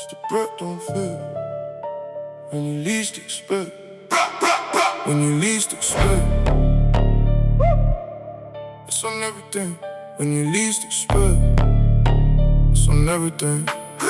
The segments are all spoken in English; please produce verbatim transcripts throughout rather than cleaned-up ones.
The breath don't feel when you least expect. When you least expect, it's on everything. When you least expect, it's on everything.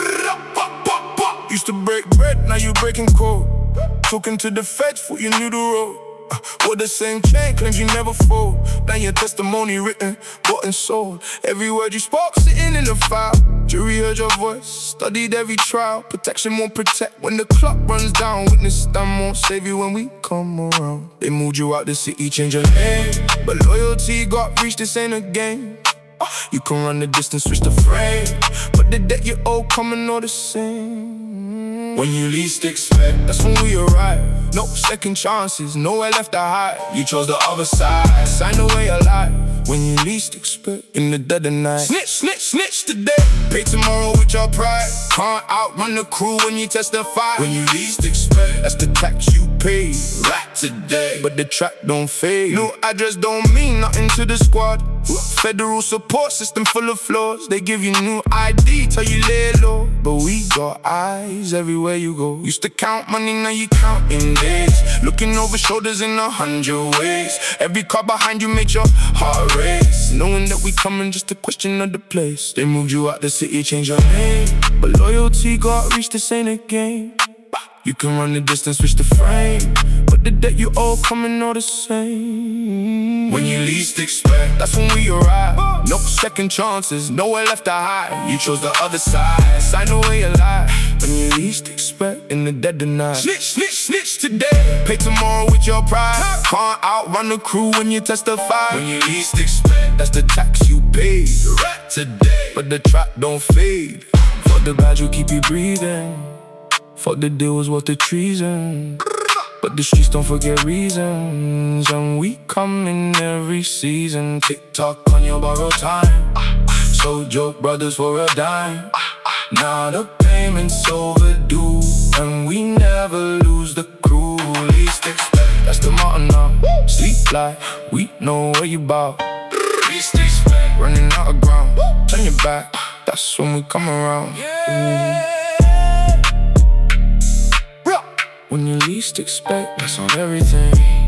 Used to break bread, now you breaking code. Talking to the feds, thought you knew the road. Uh, with the same chain, claims you never fold. Now your testimony written, bought and sold. Every word you spoke, sitting in the file. Jury heard your voice, studied every trial. Protection won't protect when the clock runs down. Witness stand won't save you when we come around. They moved you out the city, change your name, but loyalty got reached, this ain't a game. uh, You can run the distance, switch the frame, but the debt you owe coming all the same. When you least expect, that's when we arrive. No second chances, nowhere left to hide. You chose the other side, sign away your life. When you least expect, in the dead of night. Snitch, snitch, snitch today, pay tomorrow with your pride. Can't outrun the crew when you testify. When you least expect, that's the tax you pay. Right today, but the track don't fade. New address don't mean nothing to the squad. Federal support system full of flaws. They give you new I D, tell you lay low, but we got eyes everywhere you go. Used to count money, now you counting days. Looking over shoulders in a hundred ways. Every car behind you made your heart race. Knowing that we coming, just a question of the place. They moved you out the city, change your name, but loyalty got reached, this ain't a game. You can run the distance, switch the frame, but the debt you owe coming all the same. When you least expect, that's when we arrive. No second chances, nowhere left to hide. You chose the other side, sign away your life. When you least expect, in the dead of night. Snitch, snitch, snitch today, pay tomorrow with your pride. Can't outrun the crew when you testify. When you least expect, that's the tax you pay. Right today, but the track don't fade. For the badge will keep you breathing. Fuck the deal was worth the treason, but the streets don't forget reasons. And we come in every season. TikTok on your borrowed time, so joke brothers for a dime. Now the payment's overdue, and we never lose the crew. Least expect, that's the motto now. Sleep like we know where you bout. Least expect, running out of ground. Turn your back, that's when we come around. Ooh. When you least expect, that's on everything.